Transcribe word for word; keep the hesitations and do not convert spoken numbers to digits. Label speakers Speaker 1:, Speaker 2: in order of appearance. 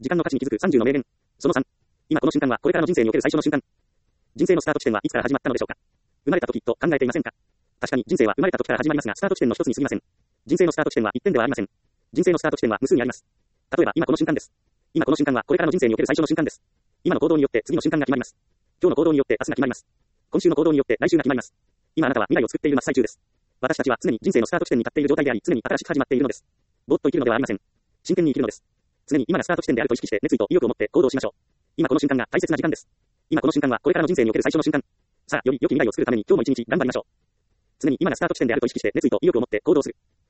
Speaker 1: 時間の価値に気づくさんじゅうの名言。そのさん。今この瞬間はこれからの人生における最初の瞬間。人生のスタート地点はいつから始まったのでしょうか。生まれた時と考えていませんか。確かに人生は生まれた時から始まりますが、スタート地点の一つに過ぎません。人生のスタート地点は一点ではありません。人生のスタート地点は無数にあります。例えば今この瞬間です。今この瞬間はこれからの人生における最初の瞬間です。今の行動によって次の瞬間が決まります。今日の行動によって明日が決まります。今週の行動によって来週が決まります。今あなたは未来を作っている真っ最中です。私たちは常に人生のスタート地点に立っている状態であり、常に新しく始まっているのです。ぼーっと生きるのではありません。真剣に生きるのです。常に今がスタート地点であると意識して熱意と意欲を持って行動しましょう。今この瞬間が大切な時間です。今この瞬間はこれからの人生における最初の瞬間。さあ、より良き未来を作るために今日も一日頑張りましょう。常に今がスタート地点であると意識して熱意と意欲を持って行動する。